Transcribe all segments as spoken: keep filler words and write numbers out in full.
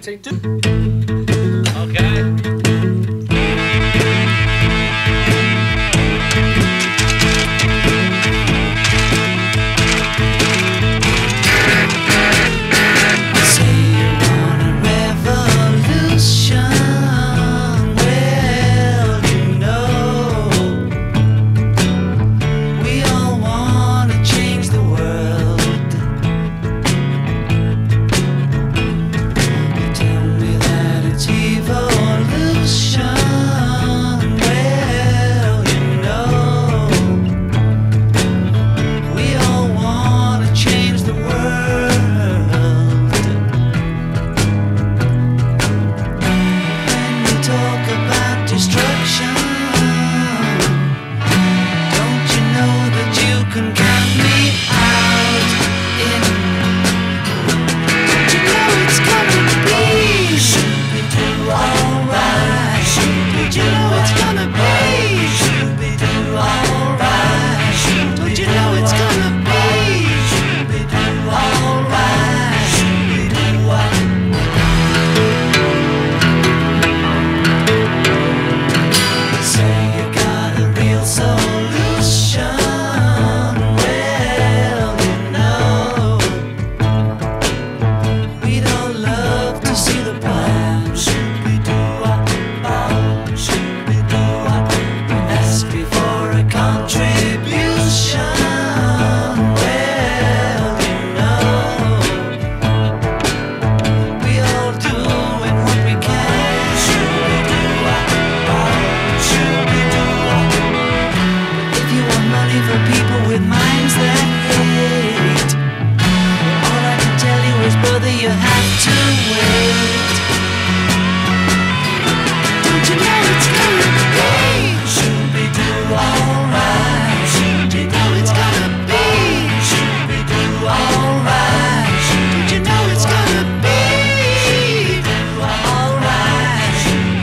Three, two. Okay. You have to wait. Don't you know it's gonna be? Shooby-doo, alright. Don't you know it's gonna be? Shooby-doo, alright. Don't you know it's gonna be? Alright.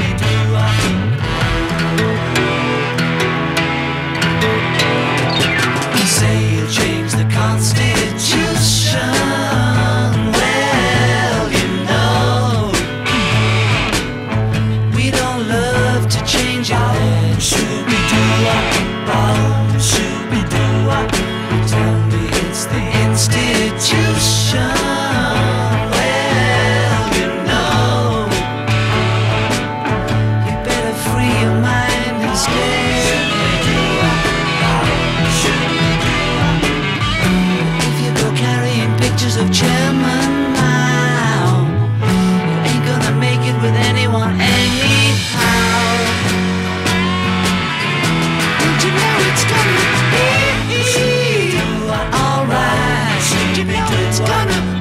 You say you'll change the Constitution. Shooby-doo-wah, shooby-doo-wah. You tell me it's the institution. Well, you know, you better free your mind instead. If you go carrying pictures of chairman now, you ain't gonna make it with anyone anyhow. It's gonna be alright. You know it's gonna